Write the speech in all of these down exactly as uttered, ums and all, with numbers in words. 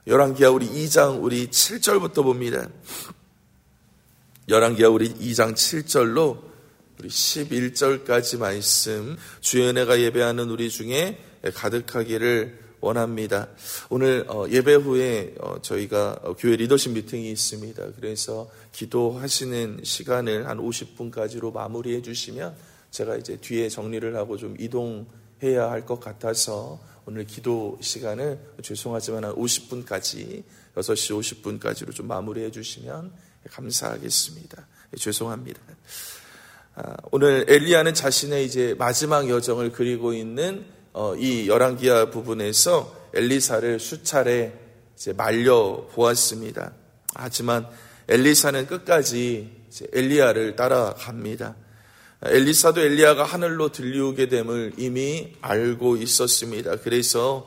열왕기하 우리 이 장 우리 칠 절부터 봅니다. 열왕기하 우리 이 장 칠 절로 우리 십일 절까지 말씀, 주의 은혜가 예배하는 우리 중에 가득하기를 원합니다. 오늘 예배 후에 저희가 교회 리더십 미팅이 있습니다. 그래서 기도하시는 시간을 한 오십 분까지로 마무리해 주시면 제가 이제 뒤에 정리를 하고 좀 이동해야 할 것 같아서 오늘 기도 시간을 죄송하지만 한 오십 분까지, 여섯 시 오십 분까지로 좀 마무리해 주시면 감사하겠습니다. 죄송합니다. 오늘 엘리야는 자신의 이제 마지막 여정을 그리고 있는 이 열왕기하 부분에서 엘리사를 수차례 이제 말려 보았습니다. 하지만 엘리사는 끝까지 이제 엘리야를 따라갑니다. 엘리사도 엘리야가 하늘로 들려오게 됨을 이미 알고 있었습니다. 그래서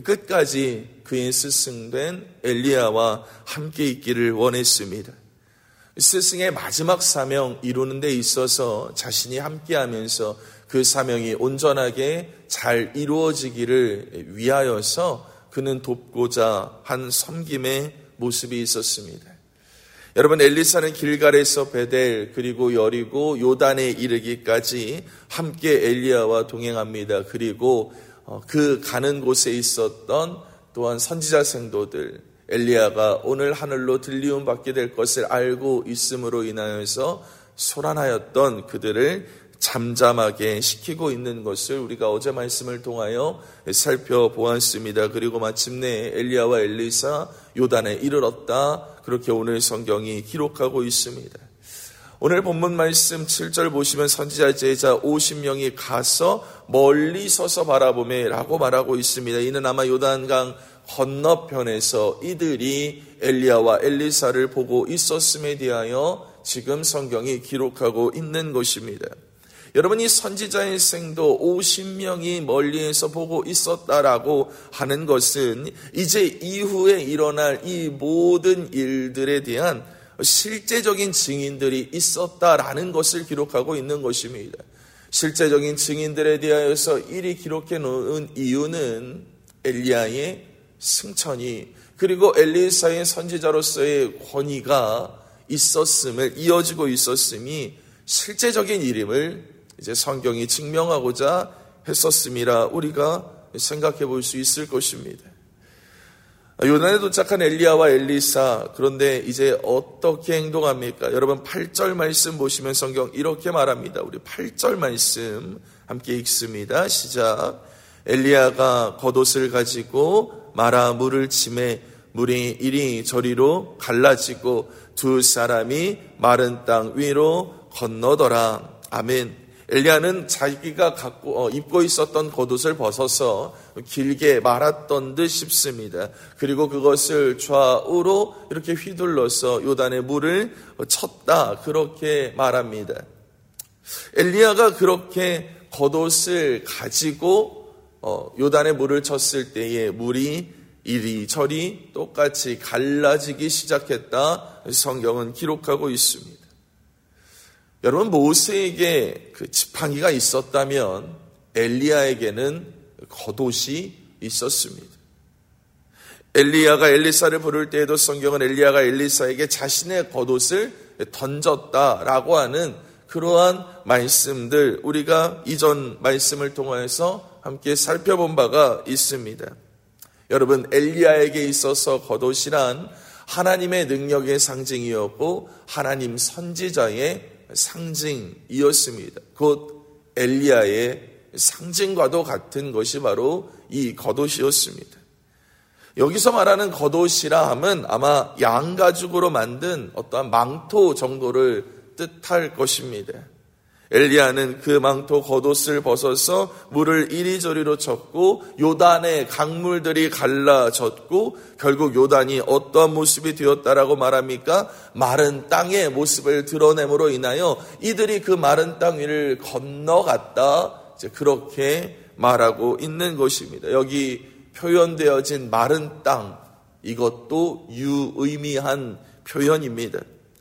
끝까지 그의 스승된 엘리야와 함께 있기를 원했습니다. 스승의 마지막 사명 이루는 데 있어서 자신이 함께하면서 그 사명이 온전하게 잘 이루어지기를 위하여서 그는 돕고자 한 섬김의 모습이 있었습니다. 여러분, 엘리사는 길갈에서 베델 그리고 여리고 요단에 이르기까지 함께 엘리야와 동행합니다. 그리고 그 가는 곳에 있었던 또한 선지자 생도들, 엘리야가 오늘 하늘로 들리움 받게 될 것을 알고 있음으로 인하여서 소란하였던 그들을 잠잠하게 시키고 있는 것을 우리가 어제 말씀을 통하여 살펴보았습니다. 그리고 마침내 엘리야와 엘리사 요단에 이르렀다, 그렇게 오늘 성경이 기록하고 있습니다. 오늘 본문 말씀 칠 절 보시면 선지자 제자 오십 명이 가서 멀리 서서 바라보매 라고 말하고 있습니다. 이는 아마 요단강 건너편에서 이들이 엘리야와 엘리사를 보고 있었음에 대하여 지금 성경이 기록하고 있는 것입니다. 여러분, 이 선지자의 생도 오십 명이 멀리에서 보고 있었다라고 하는 것은 이제 이후에 일어날 이 모든 일들에 대한 실제적인 증인들이 있었다라는 것을 기록하고 있는 것입니다. 실제적인 증인들에 대하여서 이리 기록해 놓은 이유는 엘리야의 승천이, 그리고 엘리사의 선지자로서의 권위가 있었음을, 이어지고 있었음이 실제적인 일임을 이제 성경이 증명하고자 했었음이라 우리가 생각해 볼 수 있을 것입니다. 요단에 도착한 엘리야와 엘리사, 그런데 이제 어떻게 행동합니까? 여러분, 팔 절 말씀 보시면 성경 이렇게 말합니다. 우리 팔 절 말씀 함께 읽습니다. 시작. 엘리야가 겉옷을 가지고 마라 물을 치매 물이 이리 저리로 갈라지고 두 사람이 마른 땅 위로 건너더라. 아멘. 엘리야는 자기가 갖고 어, 입고 있었던 겉옷을 벗어서 길게 말았던 듯 싶습니다. 그리고 그것을 좌우로 이렇게 휘둘러서 요단의 물을 쳤다, 그렇게 말합니다. 엘리야가 그렇게 겉옷을 가지고 어, 요단의 물을 쳤을 때에 물이 이리저리 똑같이 갈라지기 시작했다, 성경은 기록하고 있습니다. 여러분, 모세에게 그 지팡이가 있었다면 엘리야에게는 겉옷이 있었습니다. 엘리야가 엘리사를 부를 때에도 성경은 엘리야가 엘리사에게 자신의 겉옷을 던졌다라고 하는 그러한 말씀들, 우리가 이전 말씀을 통해서 함께 살펴본 바가 있습니다. 여러분, 엘리야에게 있어서 겉옷이란 하나님의 능력의 상징이었고 하나님 선지자의 상징이었습니다. 곧 엘리야의 상징과도 같은 것이 바로 이 겉옷이었습니다. 여기서 말하는 겉옷이라 함은 아마 양가죽으로 만든 어떠한 망토 정도를 뜻할 것입니다. 엘리야는 그 망토 겉옷을 벗어서 물을 이리저리로 쳤고 요단의 강물들이 갈라졌고 결국 요단이 어떠한 모습이 되었다라고 말합니까? 마른 땅의 모습을 드러냄으로 인하여 이들이 그 마른 땅 위를 건너갔다, 이제 그렇게 말하고 있는 것입니다. 여기 표현되어진 마른 땅, 이것도 유의미한 표현입니다.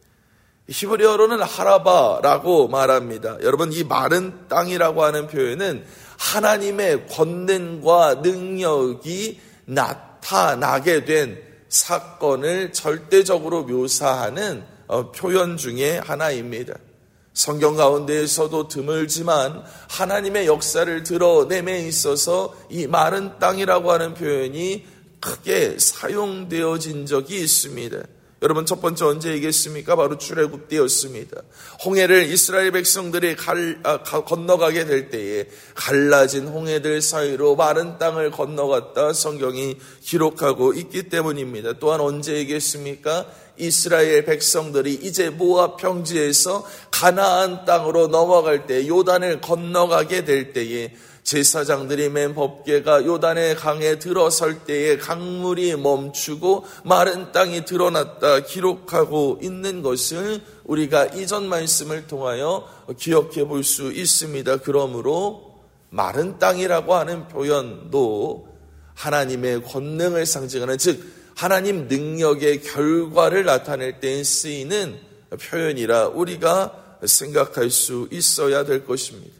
히브리어로는 하라바라고 말합니다. 여러분, 이 마른 땅이라고 하는 표현은 하나님의 권능과 능력이 나타나게 된 사건을 절대적으로 묘사하는 표현 중에 하나입니다. 성경 가운데에서도 드물지만 하나님의 역사를 드러냄에 있어서 이 마른 땅이라고 하는 표현이 크게 사용되어진 적이 있습니다. 여러분, 첫 번째 언제 얘기했습니까? 바로 출애굽 때였습니다. 홍해를 이스라엘 백성들이 갈, 아, 가, 건너가게 될 때에 갈라진 홍해들 사이로 마른 땅을 건너갔다 성경이 기록하고 있기 때문입니다. 또한 언제 얘기했습니까? 이스라엘 백성들이 이제 모압 평지에서 가나안 땅으로 넘어갈 때, 요단을 건너가게 될 때에 제사장들이 맨 법궤가 요단의 강에 들어설 때에 강물이 멈추고 마른 땅이 드러났다 기록하고 있는 것을 우리가 이전 말씀을 통하여 기억해 볼 수 있습니다. 그러므로 마른 땅이라고 하는 표현도 하나님의 권능을 상징하는, 즉 하나님 능력의 결과를 나타낼 때에 쓰이는 표현이라 우리가 생각할 수 있어야 될 것입니다.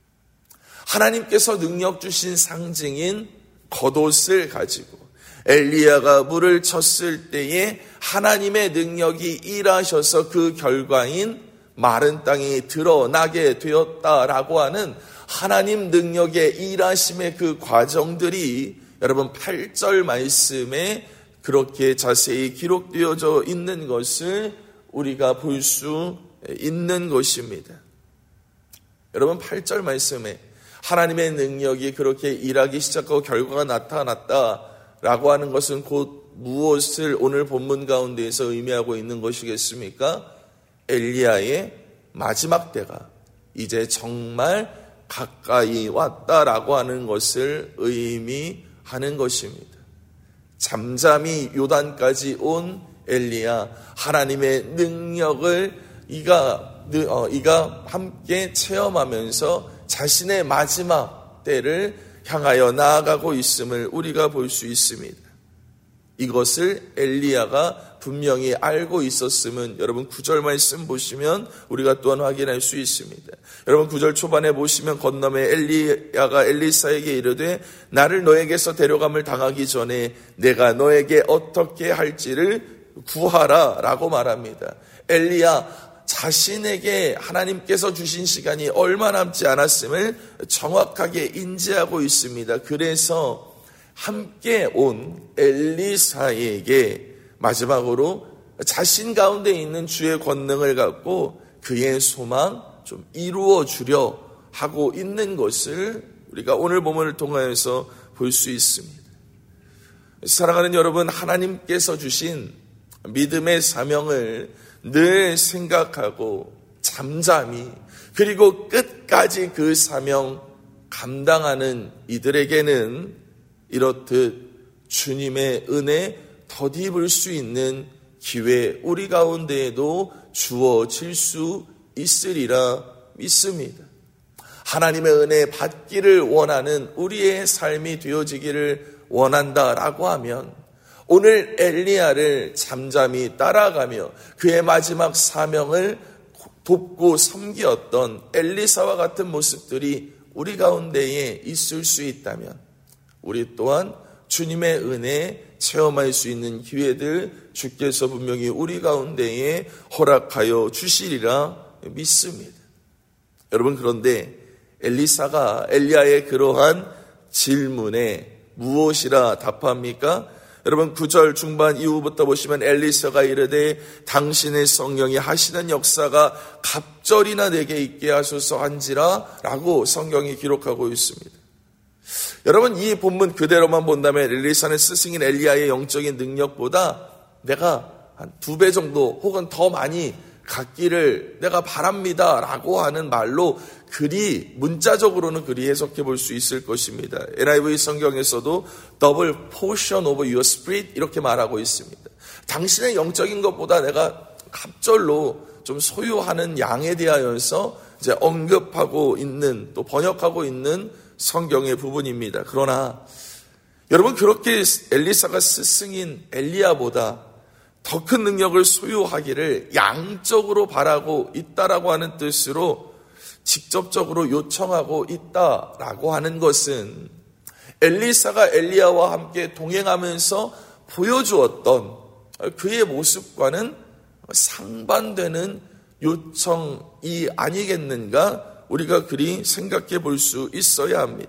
하나님께서 능력 주신 상징인 겉옷을 가지고 엘리야가 물을 쳤을 때에 하나님의 능력이 일하셔서 그 결과인 마른 땅이 드러나게 되었다라고 하는 하나님 능력의 일하심의 그 과정들이 여러분 팔 절 말씀에 그렇게 자세히 기록되어져 있는 것을 우리가 볼 수 있는 것입니다. 여러분 팔 절 말씀에 하나님의 능력이 그렇게 일하기 시작하고 결과가 나타났다라고 하는 것은 곧 무엇을 오늘 본문 가운데에서 의미하고 있는 것이겠습니까? 엘리야의 마지막 때가 이제 정말 가까이 왔다라고 하는 것을 의미하는 것입니다. 잠잠히 요단까지 온 엘리야, 하나님의 능력을 이가, 어, 이가 함께 체험하면서 자신의 마지막 때를 향하여 나아가고 있음을 우리가 볼 수 있습니다. 이것을 엘리야가 분명히 알고 있었음은 여러분 구 절 말씀 보시면 우리가 또한 확인할 수 있습니다. 여러분 구 절 초반에 보시면 건너매 엘리야가 엘리사에게 이르되 나를 너에게서 데려감을 당하기 전에 내가 너에게 어떻게 할지를 구하라 라고 말합니다. 엘리야 자신에게 하나님께서 주신 시간이 얼마 남지 않았음을 정확하게 인지하고 있습니다. 그래서 함께 온 엘리사에게 마지막으로 자신 가운데 있는 주의 권능을 갖고 그의 소망 좀 이루어 주려 하고 있는 것을 우리가 오늘 본문을 통하여서 볼 수 있습니다. 사랑하는 여러분, 하나님께서 주신 믿음의 사명을 늘 생각하고 잠잠히 그리고 끝까지 그 사명 감당하는 이들에게는 이렇듯 주님의 은혜 덧입을 수 있는 기회 우리 가운데에도 주어질 수 있으리라 믿습니다. 하나님의 은혜 받기를 원하는 우리의 삶이 되어지기를 원한다라고 하면 오늘 엘리야를 잠잠히 따라가며 그의 마지막 사명을 돕고 섬기었던 엘리사와 같은 모습들이 우리 가운데에 있을 수 있다면 우리 또한 주님의 은혜 체험할 수 있는 기회들 주께서 분명히 우리 가운데에 허락하여 주시리라 믿습니다. 여러분, 그런데 엘리사가 엘리야의 그러한 질문에 무엇이라 답합니까? 여러분 구 절 중반 이후부터 보시면 엘리사가 이르되 당신의 성령이 하시는 역사가 갑절이나 내게 있게 하소서 한지라 라고 성경이 기록하고 있습니다. 여러분, 이 본문 그대로만 본다면 엘리사는 스승인 엘리야의 영적인 능력보다 내가 한 두 배 정도 혹은 더 많이 갖기를 내가 바랍니다 라고 하는 말로 그리 문자적으로는 그리 해석해 볼 수 있을 것입니다. 엔아이브이 성경에서도 double portion of your spirit 이렇게 말하고 있습니다. 당신의 영적인 것보다 내가 갑절로 좀 소유하는 양에 대하여서 이제 언급하고 있는, 또 번역하고 있는 성경의 부분입니다. 그러나 여러분, 그렇게 엘리사가 스승인 엘리야보다 더 큰 능력을 소유하기를 양적으로 바라고 있다라고 하는 뜻으로 직접적으로 요청하고 있다라고 하는 것은 엘리사가 엘리야와 함께 동행하면서 보여주었던 그의 모습과는 상반되는 요청이 아니겠는가 우리가 그리 생각해 볼 수 있어야 합니다.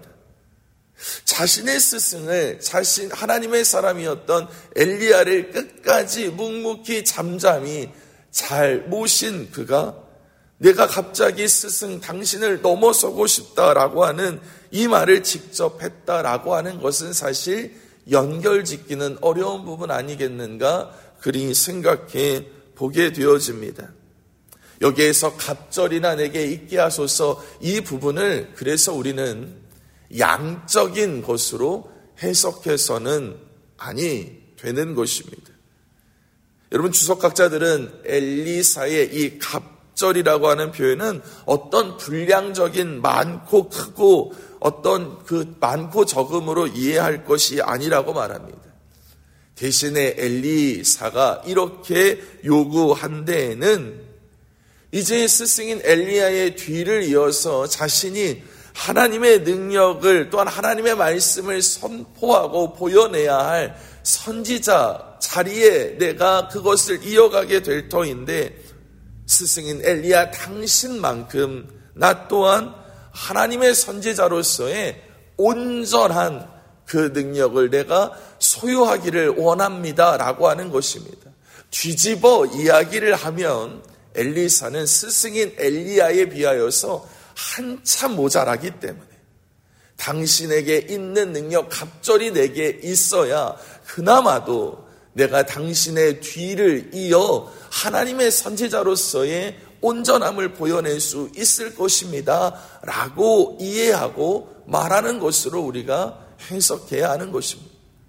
자신의 스승을 자신 하나님의 사람이었던 엘리야를 끝까지 묵묵히 잠잠히 잘 모신 그가 내가 갑자기 스승 당신을 넘어서고 싶다라고 하는 이 말을 직접 했다라고 하는 것은 사실 연결짓기는 어려운 부분 아니겠는가 그리 생각해 보게 되어집니다. 여기에서 갑절이나 내게 있게 하소서 이 부분을 그래서 우리는 양적인 것으로 해석해서는 아니 되는 것입니다. 여러분 주석학자들은 엘리사의 이 갑절이라고 하는 표현은 어떤 분량적인 많고 크고 어떤 그 많고 적음으로 이해할 것이 아니라고 말합니다. 대신에 엘리사가 이렇게 요구한 데에는 이제 스승인 엘리야의 뒤를 이어서 자신이 하나님의 능력을 또한 하나님의 말씀을 선포하고 보여내야 할 선지자 자리에 내가 그것을 이어가게 될 터인데 스승인 엘리야 당신만큼 나 또한 하나님의 선지자로서의 온전한 그 능력을 내가 소유하기를 원합니다 라고 하는 것입니다. 뒤집어 이야기를 하면 엘리사는 스승인 엘리야에 비하여서 한참 모자라기 때문에 당신에게 있는 능력 갑절이 내게 있어야 그나마도 내가 당신의 뒤를 이어 하나님의 선지자로서의 온전함을 보여낼 수 있을 것입니다 라고 이해하고 말하는 것으로 우리가 해석해야 하는 것입니다.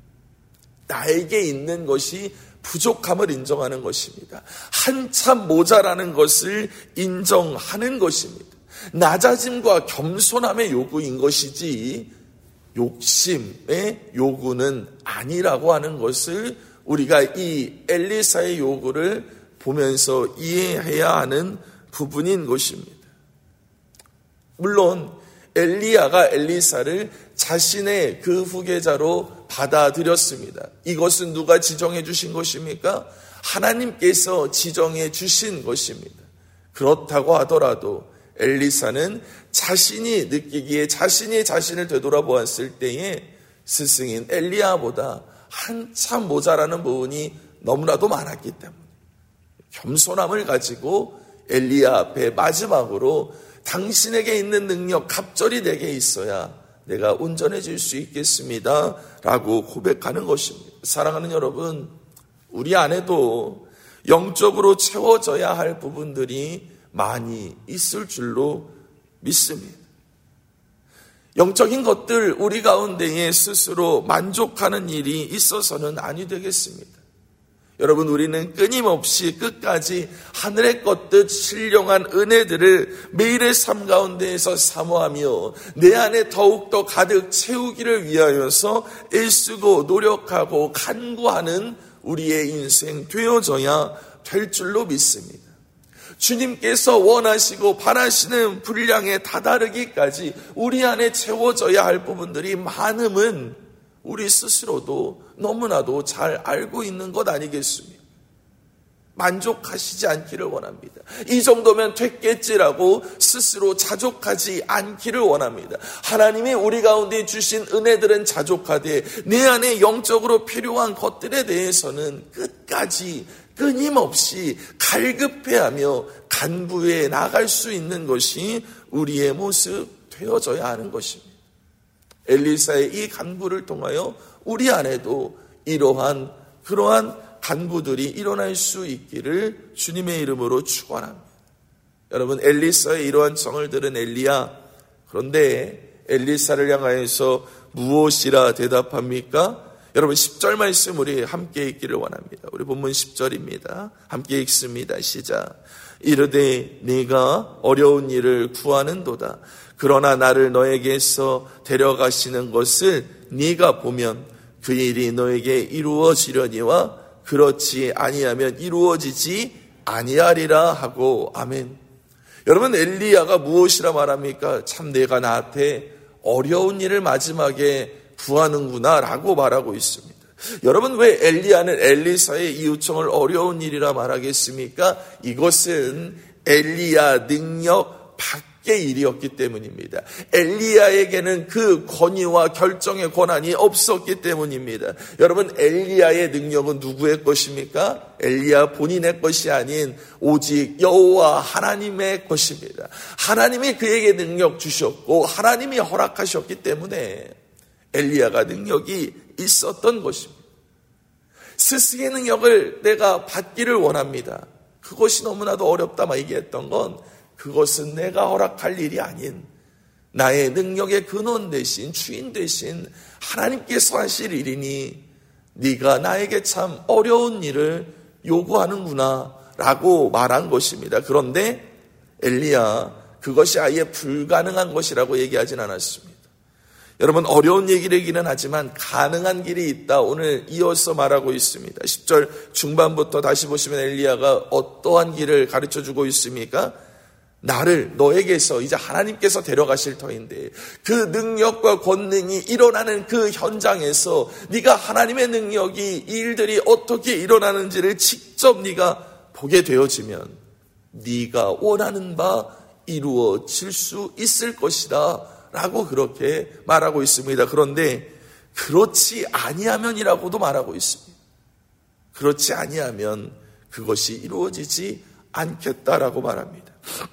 나에게 있는 것이 부족함을 인정하는 것입니다. 한참 모자라는 것을 인정하는 것입니다. 낮아짐과 겸손함의 요구인 것이지 욕심의 요구는 아니라고 하는 것을 우리가 이 엘리사의 요구를 보면서 이해해야 하는 부분인 것입니다. 물론 엘리야가 엘리사를 자신의 그 후계자로 받아들였습니다. 이것은 누가 지정해 주신 것입니까? 하나님께서 지정해 주신 것입니다. 그렇다고 하더라도 엘리사는 자신이 느끼기에 자신이 자신을 되돌아보았을 때에 스승인 엘리야보다 한참 모자라는 부분이 너무나도 많았기 때문에 겸손함을 가지고 엘리야 앞에 마지막으로 당신에게 있는 능력 갑절이 내게 있어야 내가 온전해질 수 있겠습니다 라고 고백하는 것입니다. 사랑하는 여러분, 우리 안에도 영적으로 채워져야 할 부분들이 많이 있을 줄로 믿습니다. 영적인 것들 우리 가운데에 스스로 만족하는 일이 있어서는 아니 되겠습니다. 여러분, 우리는 끊임없이 끝까지 하늘의 것들 신령한 은혜들을 매일의 삶 가운데에서 사모하며 내 안에 더욱더 가득 채우기를 위하여서 애쓰고 노력하고 간구하는 우리의 인생 되어져야 될 줄로 믿습니다. 주님께서 원하시고 바라시는 분량에 다다르기까지 우리 안에 채워져야 할 부분들이 많음은 우리 스스로도 너무나도 잘 알고 있는 것 아니겠습니까? 만족하시지 않기를 원합니다. 이 정도면 됐겠지라고 스스로 자족하지 않기를 원합니다. 하나님이 우리 가운데 주신 은혜들은 자족하되 내 안에 영적으로 필요한 것들에 대해서는 끝까지 끊임없이 갈급해하며 간구해 나갈 수 있는 것이 우리의 모습 되어져야 하는 것입니다. 엘리사의 이 간구를 통하여 우리 안에도 이러한 그러한 간구들이 일어날 수 있기를 주님의 이름으로 축원합니다. 여러분, 엘리사의 이러한 정을 들은 엘리야, 그런데 엘리사를 향하여서 무엇이라 대답합니까? 여러분, 십 절 말씀 우리 함께 읽기를 원합니다. 우리 본문 십 절입니다. 함께 읽습니다. 시작. 이르되 네가 어려운 일을 구하는도다. 그러나 나를 너에게서 데려가시는 것을 네가 보면 그 일이 너에게 이루어지려니와 그렇지 아니하면 이루어지지 아니하리라 하고 아멘. 여러분, 엘리야가 무엇이라 말합니까? 참 내가 나한테 어려운 일을 마지막에 구하는구나 라고 말하고 있습니다. 여러분, 왜 엘리야는 엘리사의 이웃청을 어려운 일이라 말하겠습니까? 이것은 엘리야 능력 밖의 일이었기 때문입니다. 엘리야에게는 그 권위와 결정의 권한이 없었기 때문입니다. 여러분, 엘리야의 능력은 누구의 것입니까? 엘리야 본인의 것이 아닌 오직 여호와 하나님의 것입니다. 하나님이 그에게 능력 주셨고 하나님이 허락하셨기 때문에 엘리야가 능력이 있었던 것입니다. 스승의 능력을 내가 받기를 원합니다. 그것이 너무나도 어렵다 막 얘기했던 건 그것은 내가 허락할 일이 아닌 나의 능력의 근원 대신 주인 대신 하나님께서 하실 일이니 네가 나에게 참 어려운 일을 요구하는구나 라고 말한 것입니다. 그런데 엘리야 그것이 아예 불가능한 것이라고 얘기하진 않았습니다. 여러분, 어려운 얘기이기는 하지만 가능한 길이 있다. 오늘 이어서 말하고 있습니다. 십 절 중반부터 다시 보시면 엘리야가 어떠한 길을 가르쳐주고 있습니까? 나를 너에게서 이제 하나님께서 데려가실 터인데 그 능력과 권능이 일어나는 그 현장에서 네가 하나님의 능력이 이 일들이 어떻게 일어나는지를 직접 네가 보게 되어지면 네가 원하는 바 이루어질 수 있을 것이다 라고 그렇게 말하고 있습니다. 그런데 그렇지 아니하면이라고도 말하고 있습니다. 그렇지 아니하면 그것이 이루어지지 않겠다라고 말합니다.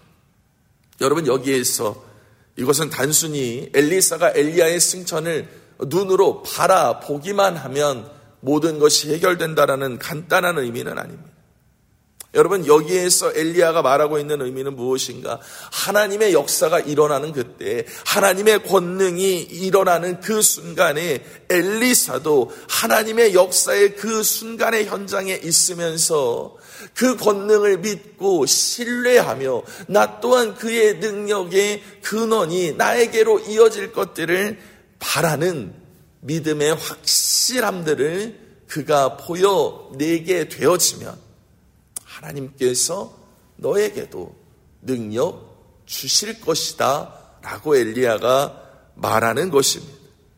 여러분, 여기에서 이것은 단순히 엘리사가 엘리야의 승천을 눈으로 바라보기만 하면 모든 것이 해결된다라는 간단한 의미는 아닙니다. 여러분, 여기에서 엘리야가 말하고 있는 의미는 무엇인가? 하나님의 역사가 일어나는 그때, 하나님의 권능이 일어나는 그 순간에 엘리사도 하나님의 역사의 그 순간의 현장에 있으면서 그 권능을 믿고 신뢰하며 나 또한 그의 능력의 근원이 나에게로 이어질 것들을 바라는 믿음의 확실함들을 그가 보여내게 되어지면 하나님께서 너에게도 능력 주실 것이다 라고 엘리야가 말하는 것입니다.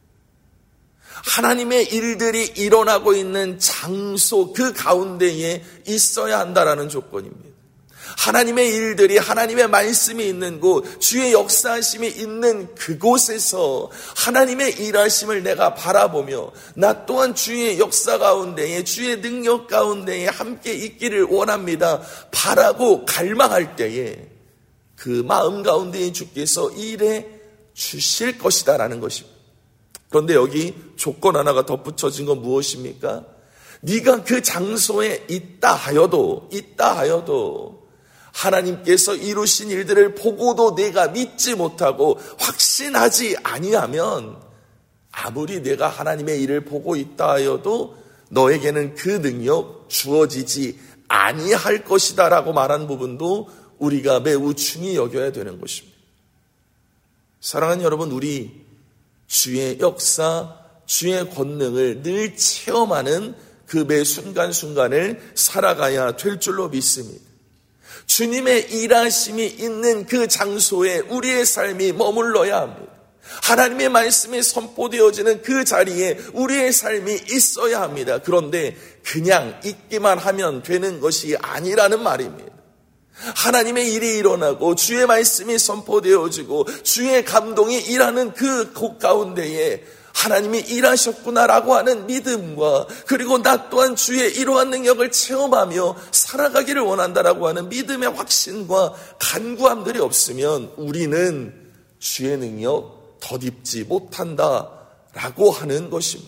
하나님의 일들이 일어나고 있는 장소 그 가운데에 있어야 한다라는 조건입니다. 하나님의 일들이 하나님의 말씀이 있는 곳, 주의 역사하심이 있는 그곳에서 하나님의 일하심을 내가 바라보며 나 또한 주의 역사 가운데에 주의 능력 가운데에 함께 있기를 원합니다. 바라고 갈망할 때에 그 마음 가운데에 주께서 일해 주실 것이다라는 것입니다. 그런데 여기 조건 하나가 덧붙여진 건 무엇입니까? 네가 그 장소에 있다 하여도 있다 하여도 하나님께서 이루신 일들을 보고도 내가 믿지 못하고 확신하지 아니하면 아무리 내가 하나님의 일을 보고 있다 하여도 너에게는 그 능력 주어지지 아니할 것이다 라고 말한 부분도 우리가 매우 중히 여겨야 되는 것입니다. 사랑하는 여러분, 우리 주의 역사, 주의 권능을 늘 체험하는 그 매 순간순간을 살아가야 될 줄로 믿습니다. 주님의 일하심이 있는 그 장소에 우리의 삶이 머물러야 합니다. 하나님의 말씀이 선포되어지는 그 자리에 우리의 삶이 있어야 합니다. 그런데 그냥 있기만 하면 되는 것이 아니라는 말입니다. 하나님의 일이 일어나고 주의 말씀이 선포되어지고 주의 감동이 일하는 그 곳 가운데에 하나님이 일하셨구나라고 하는 믿음과 그리고 나 또한 주의 이러한 능력을 체험하며 살아가기를 원한다라고 하는 믿음의 확신과 간구함들이 없으면 우리는 주의 능력 덧입지 못한다라고 하는 것입니다.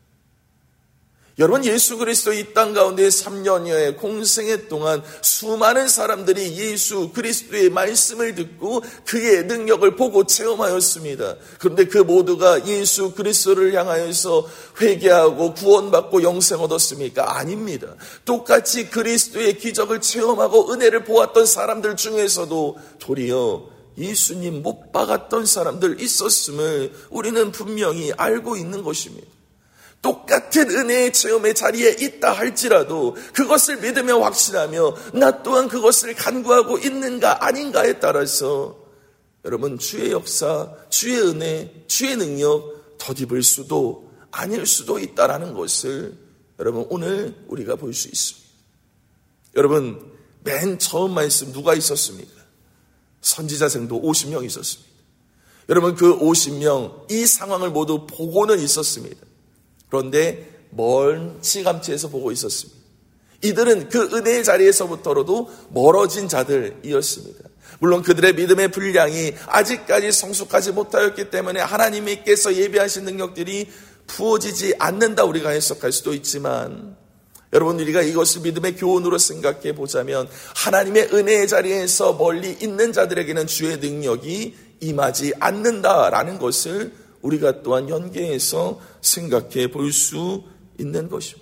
여러분, 예수 그리스도 이 땅 가운데 삼 년여의 공생애 동안 수많은 사람들이 예수 그리스도의 말씀을 듣고 그의 능력을 보고 체험하였습니다. 그런데 그 모두가 예수 그리스도를 향하여서 회개하고 구원받고 영생 얻었습니까? 아닙니다. 똑같이 그리스도의 기적을 체험하고 은혜를 보았던 사람들 중에서도 도리어 예수님 못 박았던 사람들 있었음을 우리는 분명히 알고 있는 것입니다. 똑같은 은혜의 체험의 자리에 있다 할지라도 그것을 믿으며 확신하며 나 또한 그것을 간구하고 있는가 아닌가에 따라서 여러분, 주의 역사, 주의 은혜, 주의 능력 덧입을 수도 아닐 수도 있다라는 것을 여러분 오늘 우리가 볼 수 있습니다. 여러분 맨 처음 말씀 누가 있었습니까? 선지자 생도 오십 명 있었습니다. 여러분 그 오십 명 이 상황을 모두 보고는 있었습니다. 그런데 멀찌감치해서 보고 있었습니다. 이들은 그 은혜의 자리에서부터로도 멀어진 자들이었습니다. 물론 그들의 믿음의 분량이 아직까지 성숙하지 못하였기 때문에 하나님께서 예비하신 능력들이 부어지지 않는다 우리가 해석할 수도 있지만, 여러분 우리가 이것을 믿음의 교훈으로 생각해 보자면 하나님의 은혜의 자리에서 멀리 있는 자들에게는 주의 능력이 임하지 않는다라는 것을 우리가 또한 연계해서 생각해 볼 수 있는 것입니다.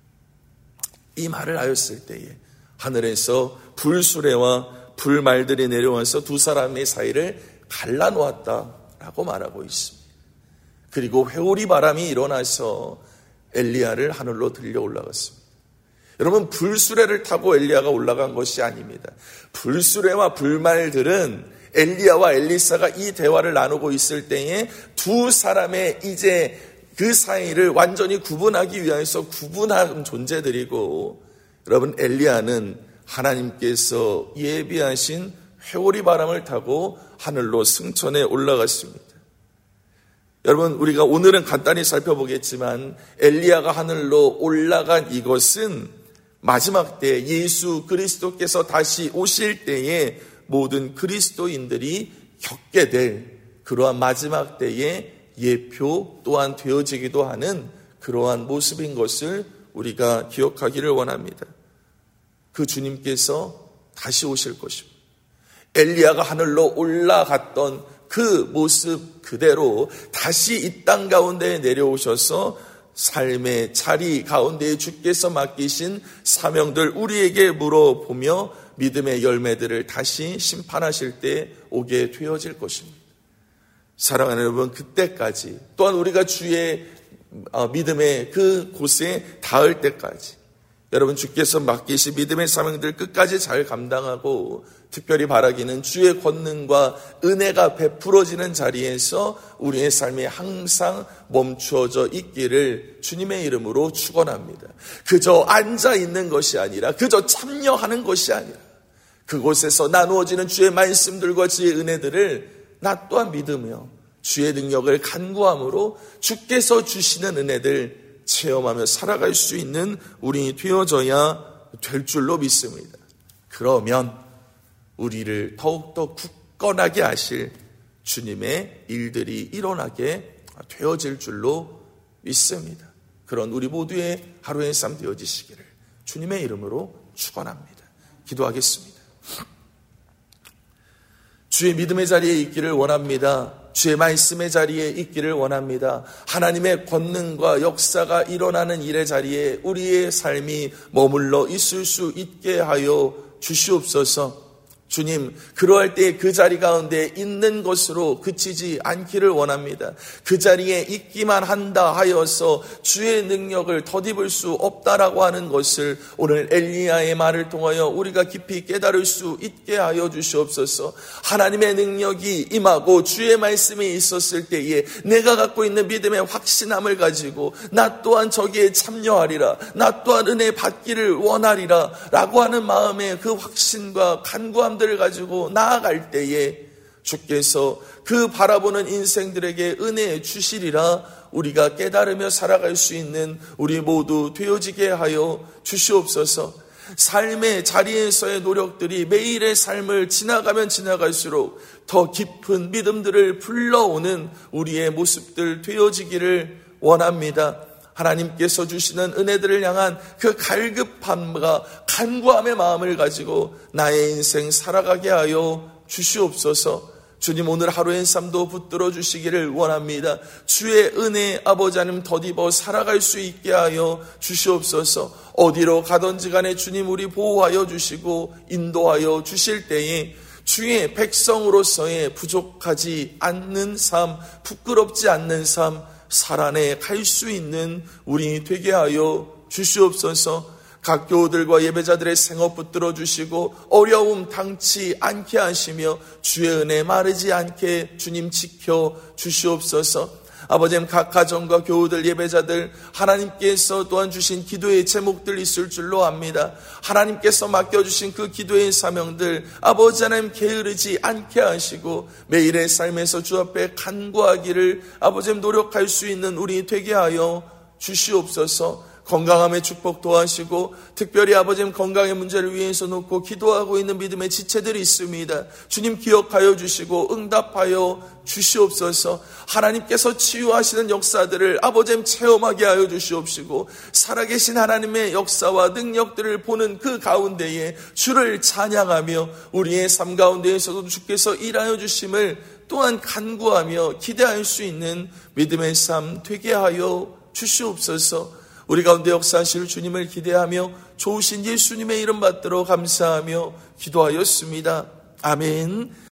이 말을 하였을 때에 하늘에서 불수레와 불말들이 내려와서 두 사람의 사이를 갈라놓았다라고 말하고 있습니다. 그리고 회오리 바람이 일어나서 엘리야를 하늘로 들려 올라갔습니다. 여러분 불수레를 타고 엘리야가 올라간 것이 아닙니다. 불수레와 불말들은 엘리야와 엘리사가 이 대화를 나누고 있을 때에 두 사람의 이제 그 사이를 완전히 구분하기 위해서 구분한 존재들이고, 여러분 엘리야는 하나님께서 예비하신 회오리 바람을 타고 하늘로 승천해 올라갔습니다. 여러분 우리가 오늘은 간단히 살펴보겠지만 엘리야가 하늘로 올라간 이것은 마지막 때 예수 그리스도께서 다시 오실 때에 모든 그리스도인들이 겪게 될 그러한 마지막 때의 예표 또한 되어지기도 하는 그러한 모습인 것을 우리가 기억하기를 원합니다. 그 주님께서 다시 오실 것입니다. 엘리야가 하늘로 올라갔던 그 모습 그대로 다시 이 땅 가운데에 내려오셔서 삶의 자리 가운데에 주께서 맡기신 사명들 우리에게 물어보며 믿음의 열매들을 다시 심판하실 때 오게 되어질 것입니다. 사랑하는 여러분, 그때까지 또한 우리가 주의 믿음의 그 곳에 닿을 때까지 여러분 주께서 맡기신 믿음의 사명들 끝까지 잘 감당하고, 특별히 바라기는 주의 권능과 은혜가 베풀어지는 자리에서 우리의 삶이 항상 멈추어져 있기를 주님의 이름으로 축원합니다. 그저 앉아 있는 것이 아니라, 그저 참여하는 것이 아니라, 그곳에서 나누어지는 주의 말씀들과 주의 은혜들을 나 또한 믿으며 주의 능력을 간구함으로 주께서 주시는 은혜들 체험하며 살아갈 수 있는 우리 되어져야 될 줄로 믿습니다. 그러면 우리를 더욱더 굳건하게 하실 주님의 일들이 일어나게 되어질 줄로 믿습니다. 그런 우리 모두의 하루의 삶 되어지시기를 주님의 이름으로 축원합니다. 기도하겠습니다. 주의 믿음의 자리에 있기를 원합니다. 주의 말씀의 자리에 있기를 원합니다. 하나님의 권능과 역사가 일어나는 일의 자리에 우리의 삶이 머물러 있을 수 있게 하여 주시옵소서. 주님, 그러할 때 그 자리 가운데 있는 것으로 그치지 않기를 원합니다. 그 자리에 있기만 한다 하여서 주의 능력을 덧입을 수 없다라고 하는 것을 오늘 엘리야의 말을 통하여 우리가 깊이 깨달을 수 있게 하여 주시옵소서. 하나님의 능력이 임하고 주의 말씀이 있었을 때에 내가 갖고 있는 믿음의 확신함을 가지고 나 또한 저기에 참여하리라, 나 또한 은혜 받기를 원하리라 라고 하는 마음의 그 확신과 간구함들 을 가지고 나아갈 때에 주께서 그 바라보는 인생들에게 은혜 주시리라 우리가 깨달으며 살아갈 수 있는 우리 모두 되어지게 하여 주시옵소서. 삶의 자리에서의 노력들이 매일의 삶을 지나가면 지나갈수록 더 깊은 믿음들을 불러오는 우리의 모습들 되어지기를 원합니다. 하나님께서 주시는 은혜들을 향한 그 갈급함과 간구함의 마음을 가지고 나의 인생 살아가게 하여 주시옵소서. 주님, 오늘 하루의 삶도 붙들어 주시기를 원합니다. 주의 은혜 아버지 하나님 덧입어 살아갈 수 있게 하여 주시옵소서. 어디로 가든지 간에 주님 우리 보호하여 주시고 인도하여 주실 때에 주의 백성으로서의 부족하지 않는 삶, 부끄럽지 않는 삶 살아내 갈 수 있는 우리 되게 하여 주시옵소서. 각 교우들과 예배자들의 생업 붙들어 주시고 어려움 당치 않게 하시며 주의 은혜 마르지 않게 주님 지켜 주시옵소서. 아버지 각 가정과 교우들 예배자들 하나님께서 또한 주신 기도의 제목들 있을 줄로 압니다. 하나님께서 맡겨주신 그 기도의 사명들 아버지 하나님 게으르지 않게 하시고 매일의 삶에서 주 앞에 간구하기를 아버지 노력할 수 있는 우리 되게 하여 주시옵소서. 건강함의 축복 도와주시고 특별히 아버지 건강의 문제를 위해서 놓고 기도하고 있는 믿음의 지체들이 있습니다. 주님 기억하여 주시고 응답하여 주시옵소서. 하나님께서 치유하시는 역사들을 아버지 체험하게 하여 주시옵시고 살아계신 하나님의 역사와 능력들을 보는 그 가운데에 주를 찬양하며 우리의 삶 가운데에서도 주께서 일하여 주심을 또한 간구하며 기대할 수 있는 믿음의 삶 되게 하여 주시옵소서. 우리 가운데 역사하실 주님을 기대하며 좋으신 예수님의 이름 받들어 감사하며 기도하였습니다. 아멘.